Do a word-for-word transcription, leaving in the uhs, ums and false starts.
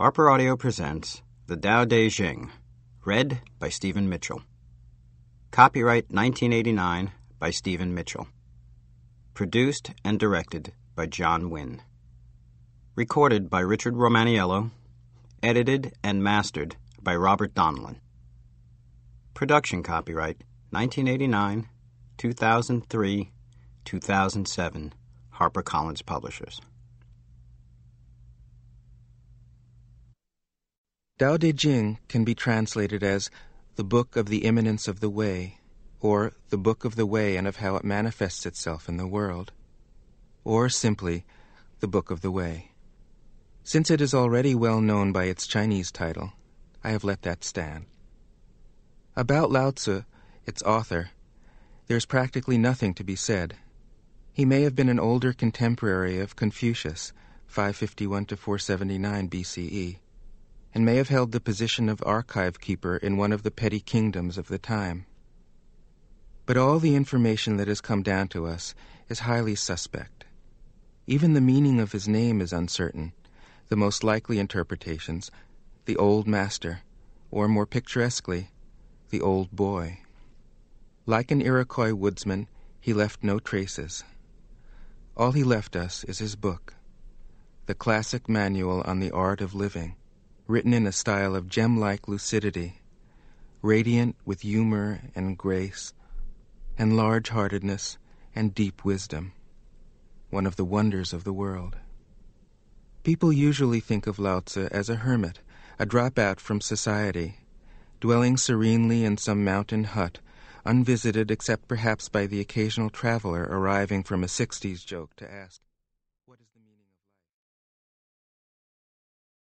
Harper Audio presents The Tao Te Ching, read by Stephen Mitchell. Copyright nineteen eighty-nine by Stephen Mitchell. Produced and directed by John Wynne. Recorded by Richard Romaniello. Edited and mastered by Robert Donlin. Production copyright nineteen eighty-nine, two thousand three, two thousand seven, HarperCollins Publishers. Tao Te Ching can be translated as the Book of the Immanence of the Way, or the Book of the Way and of how it manifests itself in the world, or simply the Book of the Way. Since it is already well known by its Chinese title, I have let that stand. About Lao Tzu, its author, there is practically nothing to be said. He may have been an older contemporary of Confucius, five fifty-one to four seventy-nine B C E, and may have held the position of archive keeper in one of the petty kingdoms of the time. But all the information that has come down to us is highly suspect. Even the meaning of his name is uncertain. The most likely interpretations, the old master, or more picturesquely, the old boy. Like an Iroquois woodsman, he left no traces. All he left us is his book, the classic manual on the art of living, written in a style of gem-like lucidity, radiant with humor and grace, and large-heartedness and deep wisdom, one of the wonders of the world. People usually think of Lao Tzu as a hermit, a dropout from society, dwelling serenely in some mountain hut, unvisited except perhaps by the occasional traveler arriving from a sixties joke to ask,